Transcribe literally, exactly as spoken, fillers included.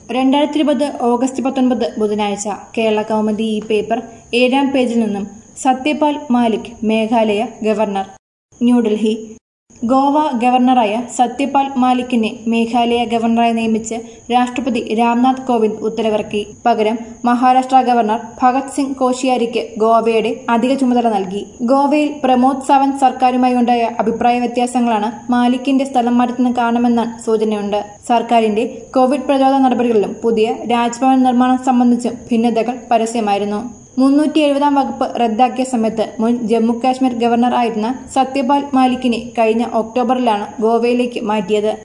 രണ്ടായിരത്തി ഇരുപത് ഓഗസ്റ്റ് പത്തൊൻപത് ബുധനാഴ്ച കേരള കൗമുദി ഈ പേപ്പർ ഏഴാം പേജിൽ നിന്നും സത്യപാൽ മാലിക് മേഘാലയ ഗവർണർ. ന്യൂഡൽഹി. ഗോവ ഗവർണറായ സത്യപാൽ മാലിക്കിനെ മേഘാലയ ഗവർണറായി നിയമിച്ച് രാഷ്ട്രപതി രാംനാഥ് കോവിന്ദ് ഉത്തരവിറക്കി. പകരം മഹാരാഷ്ട്ര ഗവർണർ ഭഗത് സിംഗ് കോഷിയാരിക്ക് ഗോവയുടെ അധിക ചുമതല നൽകി. ഗോവയിൽ പ്രമോദ് സാവന്ത് സർക്കാരുമായി ഉണ്ടായ അഭിപ്രായ വ്യത്യാസങ്ങളാണ് മാലിക്കിന്റെ സ്ഥലം മാറ്റത്തിന് കാരണമെന്നാണ് സൂചനയുണ്ട്. സർക്കാരിന്റെ കോവിഡ് പ്രതിരോധ നടപടികളിലും പുതിയ രാജ്ഭവൻ നിർമ്മാണം സംബന്ധിച്ചും ഭിന്നതകൾ പരസ്യമായിരുന്നു. മുന്നൂറ്റി എഴുപതാം വകുപ്പ് റദ്ദാക്കിയ സമയത്ത് മുൻ ജമ്മുകാശ്മീർ ഗവർണർ ആയിരുന്ന സത്യപാൽ മാലിക്കിനെ കഴിഞ്ഞ ഒക്ടോബറിലാണ് ഗോവയിലേക്ക് മാറ്റിയത്.